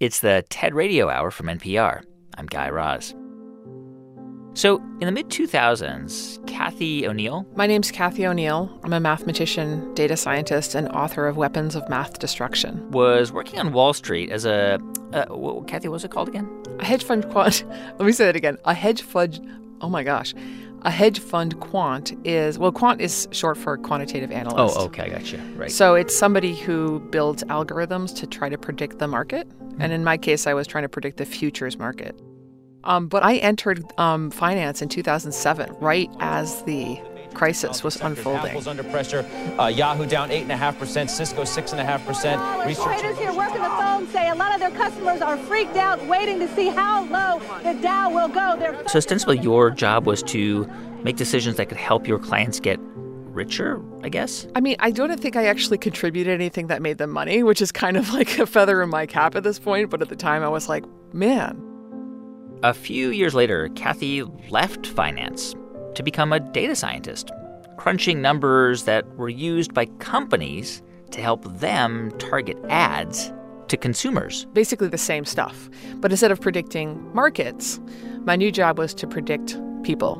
It's the TED Radio Hour from NPR. I'm Guy Raz. So in the mid-2000s, Cathy O'Neil. My name's Cathy O'Neil. I'm a mathematician, data scientist, and author of Weapons of Math Destruction. Was working on Wall Street as Cathy, what was it called again? A hedge fund quant. Let me say that again. A hedge fund. Oh, my gosh. A hedge fund quant is, quant is short for quantitative analyst. Oh, okay, I got you. Right. So it's somebody who builds algorithms to try to predict the market. And in my case, I was trying to predict the futures market. But I entered finance in 2007, right as the crisis was unfolding. Apple's under pressure. Yahoo down 8.5%, Cisco 6.5%. Traders here working the phone say a lot of their customers are freaked out, waiting to see how low the Dow will go. So ostensibly, your job was to make decisions that could help your clients get richer, I guess? I mean, I don't think I actually contributed anything that made them money, which is kind of like a feather in my cap at this point. But at the time, I was like, man. A few years later, Cathy left finance to become a data scientist, crunching numbers that were used by companies to help them target ads to consumers. Basically the same stuff. But instead of predicting markets, my new job was to predict people.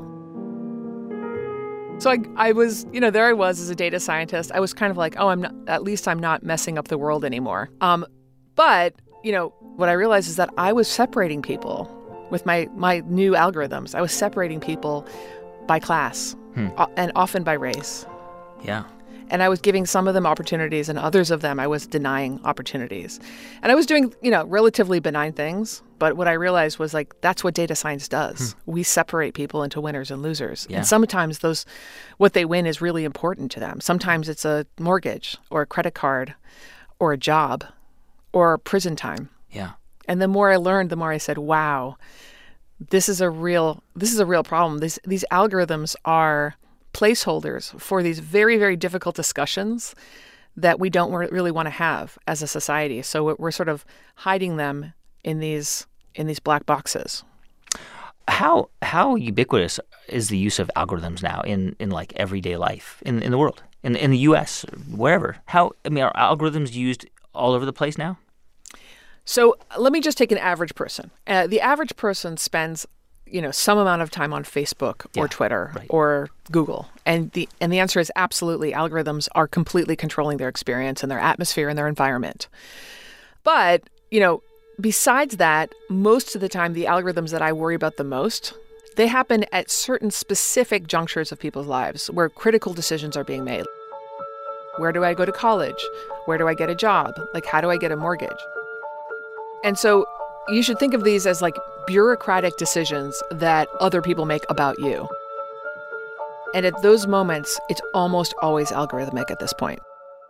So I was, there I was as a data scientist. I was kind of like, at least I'm not messing up the world anymore. But, what I realized is that I was separating people with my new algorithms. I was separating people by class and often by race. Yeah. And I was giving some of them opportunities and others of them I was denying opportunities. And I was doing, relatively benign things. But what I realized was that's what data science does. We separate people into winners and losers. Yeah. And sometimes what they win is really important to them. Sometimes it's a mortgage or a credit card or a job or prison time. Yeah. And the more I learned, the more I said, wow, this is a real problem. These algorithms are placeholders for these very, very difficult discussions that we don't really want to have as a society. So we're sort of hiding them in these black boxes. How ubiquitous is the use of algorithms now in like everyday life in the world, in the U.S., wherever? Are algorithms used all over the place now? So let me just take an average person. The average person spends, some amount of time on Facebook or Twitter or Google. And the answer is absolutely. Algorithms are completely controlling their experience and their atmosphere and their environment. But, besides that, most of the time, the algorithms that I worry about the most, they happen at certain specific junctures of people's lives where critical decisions are being made. Where do I go to college? Where do I get a job? How do I get a mortgage? And so you should think of these as bureaucratic decisions that other people make about you. And at those moments, it's almost always algorithmic at this point.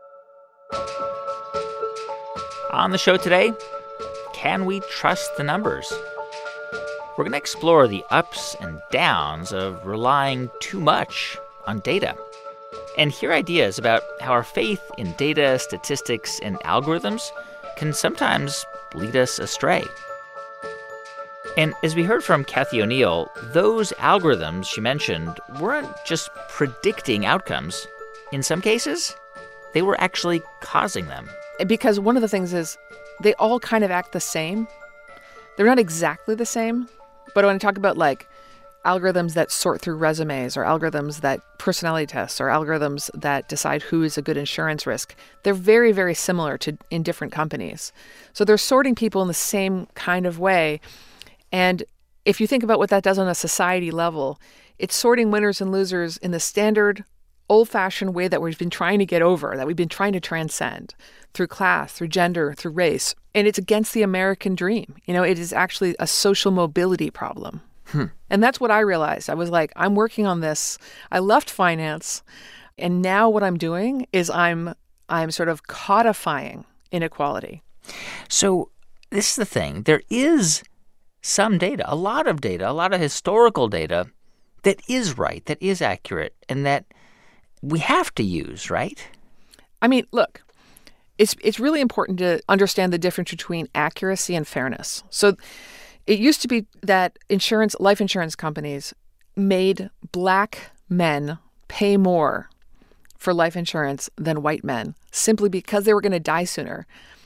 On the show today, can we trust the numbers? We're going to explore the ups and downs of relying too much on data and hear ideas about how our faith in data, statistics, and algorithms can sometimes lead us astray. And as we heard from Cathy O'Neil, those algorithms she mentioned weren't just predicting outcomes. In some cases, they were actually causing them. Because one of the things is they all kind of act the same. They're not exactly the same. But when I talk about algorithms that sort through resumes or algorithms that personality tests or algorithms that decide who is a good insurance risk, they're very, very similar in different companies. So they're sorting people in the same kind of way. And if you think about what that does on a society level, it's sorting winners and losers in the standard old-fashioned way that we've been trying to get over, that we've been trying to transcend through class, through gender, through race. And it's against the American dream. It is actually a social mobility problem. And that's what I realized. I was like, I'm working on this. I left finance, and now what I'm doing is I'm sort of codifying inequality. So this is the thing. There is some data, a lot of historical data that is right, that is accurate, and that we have to use, right? I mean, look, it's really important to understand the difference between accuracy and fairness. So it used to be that life insurance companies made black men pay more for life insurance than white men simply because they were going to die sooner.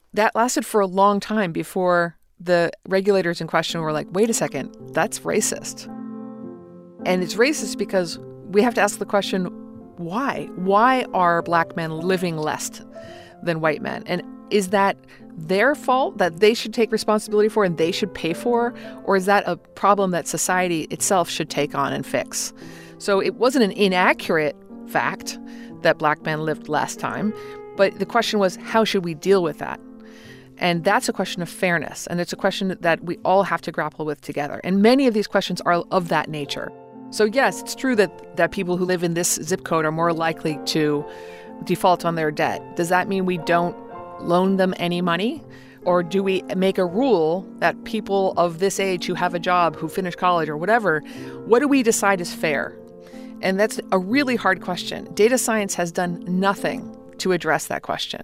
that lasted for a long time before the regulators in question were like, wait a second, that's racist. And it's racist because we have to ask the question, why? Why are black men living less than white men? And is that their fault that they should take responsibility for and they should pay for? Or is that a problem that society itself should take on and fix? So it wasn't an inaccurate fact that black men lived less time, but the question was, how should we deal with that? And that's a question of fairness, and it's a question that we all have to grapple with together. And many of these questions are of that nature. So yes, it's true that people who live in this zip code are more likely to default on their debt. Does that mean we don't loan them any money? Or do we make a rule that people of this age who have a job, who finish college or whatever, what do we decide is fair? And that's a really hard question. Data science has done nothing to address that question.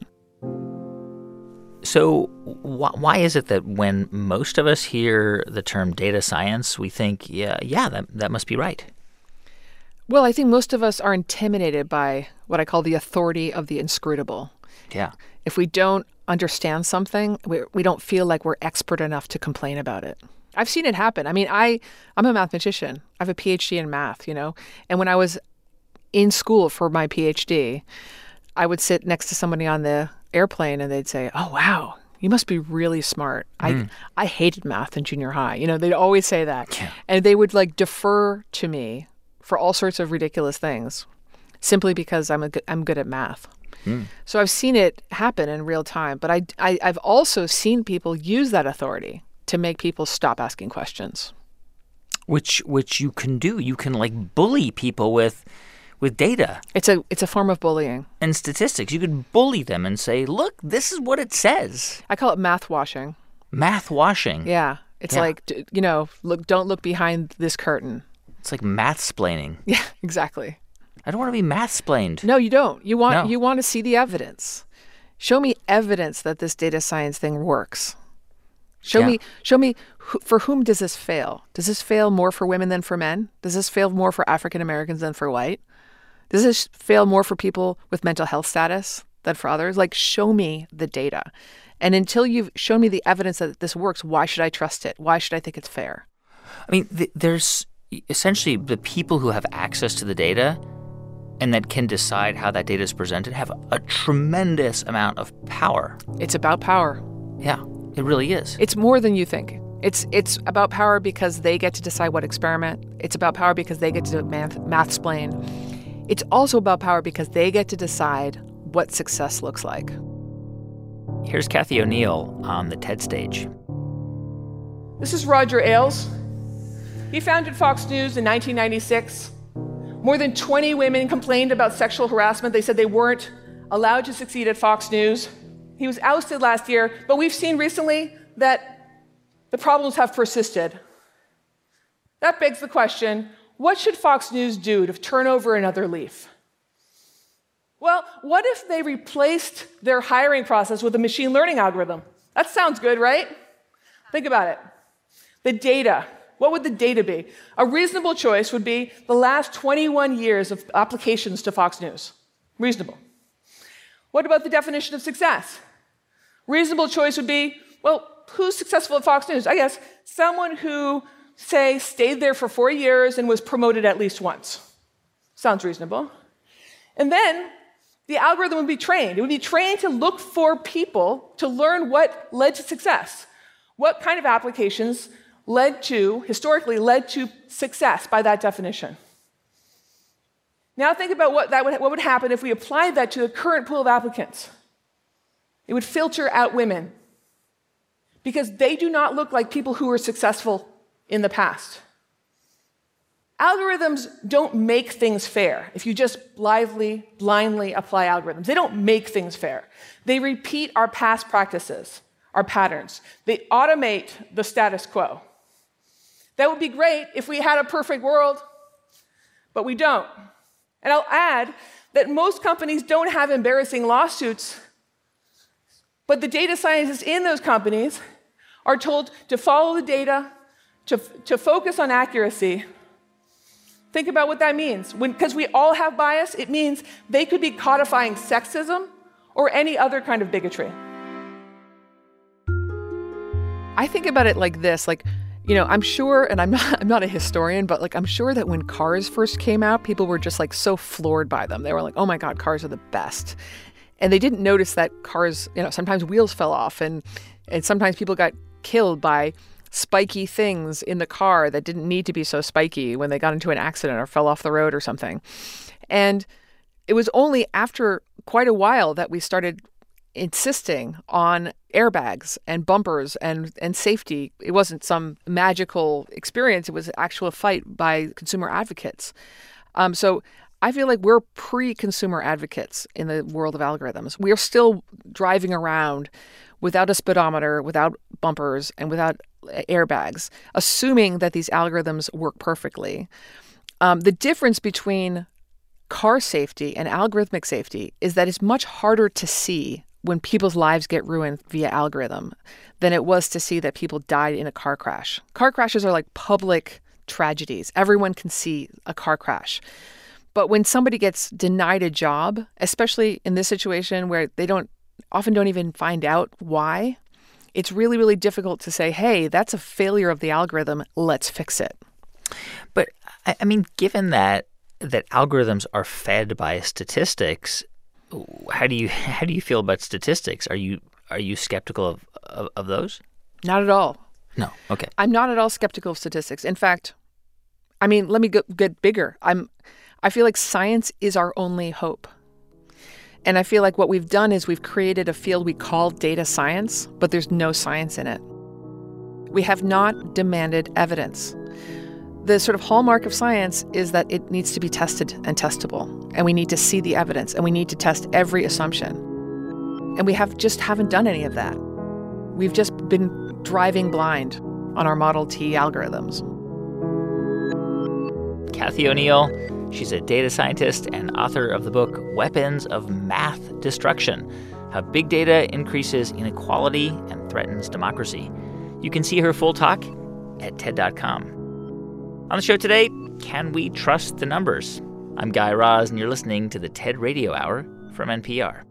So why is it that when most of us hear the term data science, we think, that must be right? Well, I think most of us are intimidated by what I call the authority of the inscrutable. Yeah. If we don't understand something, we don't feel like we're expert enough to complain about it. I've seen it happen. I mean, I'm a mathematician. I have a PhD in math, And when I was in school for my PhD, I would sit next to somebody on the airplane and they'd say, oh, wow, you must be really smart. I hated math in junior high. They'd always say that. Yeah. And they would defer to me for all sorts of ridiculous things simply because I'm good at math. So I've seen it happen in real time. But I've also seen people use that authority to make people stop asking questions. Which you can do. You can bully people with data. It's a form of bullying. And statistics. You could bully them and say, look, this is what it says. I call it math washing. Math washing. Yeah. It's don't look behind this curtain. It's like math-splaining. Yeah, exactly. I don't want to be math-splained. No, you don't. You want to see the evidence. Show me evidence that this data science thing works. Show me for whom does this fail? Does this fail more for women than for men? Does this fail more for African Americans than for white? Does this fail more for people with mental health status than for others? Show me the data. And until you've shown me the evidence that this works, why should I trust it? Why should I think it's fair? I mean, there's essentially the people who have access to the data and that can decide how that data is presented have a tremendous amount of power. It's about power. Yeah, it really is. It's more than you think. It's about power because they get to decide what experiment. It's about power because they get to math-splain. It's also about power because they get to decide what success looks like. Here's Cathy O'Neil on the TED stage. This is Roger Ailes. He founded Fox News in 1996. More than 20 women complained about sexual harassment. They said they weren't allowed to succeed at Fox News. He was ousted last year, but we've seen recently that the problems have persisted. That begs the question, what should Fox News do to turn over another leaf? Well, what if they replaced their hiring process with a machine learning algorithm? That sounds good, right? Think about it. The data. What would the data be? A reasonable choice would be the last 21 years of applications to Fox News. Reasonable. What about the definition of success? Reasonable choice would be, well, who's successful at Fox News? I guess someone who, say, stayed there for 4 years and was promoted at least once. Sounds reasonable. And then the algorithm would be trained. It would be trained to look for people to learn what led to success. What kind of applications historically led to success by that definition. Now think about what would happen if we applied that to the current pool of applicants. It would filter out women because they do not look like people who were successful in the past. Algorithms don't make things fair if you just blindly apply algorithms. They don't make things fair. They repeat our past practices, our patterns. They automate the status quo. That would be great if we had a perfect world, but we don't. And I'll add that most companies don't have embarrassing lawsuits, but the data scientists in those companies are told to follow the data, to focus on accuracy. Think about what that means. Because we all have bias, it means they could be codifying sexism or any other kind of bigotry. I think about it like this, like, I'm sure, and I'm not a historian, but like I'm sure that when cars first came out, people were just like so floored by them. They were like, oh my God, cars are the best. And they didn't notice that cars, sometimes wheels fell off and sometimes people got killed by spiky things in the car that didn't need to be so spiky when they got into an accident or fell off the road or something. And it was only after quite a while that we started insisting on airbags and bumpers and safety. It wasn't some magical experience. It was an actual fight by consumer advocates. So I feel like we're pre-consumer advocates in the world of algorithms. We are still driving around without a speedometer, without bumpers, and without airbags, assuming that these algorithms work perfectly. The difference between car safety and algorithmic safety is that it's much harder to see when people's lives get ruined via algorithm than it was to see that people died in a car crash. Car crashes are like public tragedies. Everyone can see a car crash. But when somebody gets denied a job, especially in this situation where they often don't even find out why, it's really, really difficult to say, hey, that's a failure of the algorithm. Let's fix it. But I mean, given that algorithms are fed by statistics, how do you feel about statistics? Are you skeptical of those? Not at all. No. Okay. I'm not at all skeptical of statistics. In fact, I mean, let me get bigger. I feel like science is our only hope. And I feel like what we've done is we've created a field we call data science, but there's no science in it. We have not demanded evidence. The sort of hallmark of science is that it needs to be tested and testable, and we need to see the evidence, and we need to test every assumption. And we haven't done any of that. We've just been driving blind on our Model T algorithms. Cathy O'Neil, she's a data scientist and author of the book Weapons of Math Destruction: How Big Data Increases Inequality and Threatens Democracy. You can see her full talk at TED.com. On the show today, can we trust the numbers? I'm Guy Raz, and you're listening to the TED Radio Hour from NPR.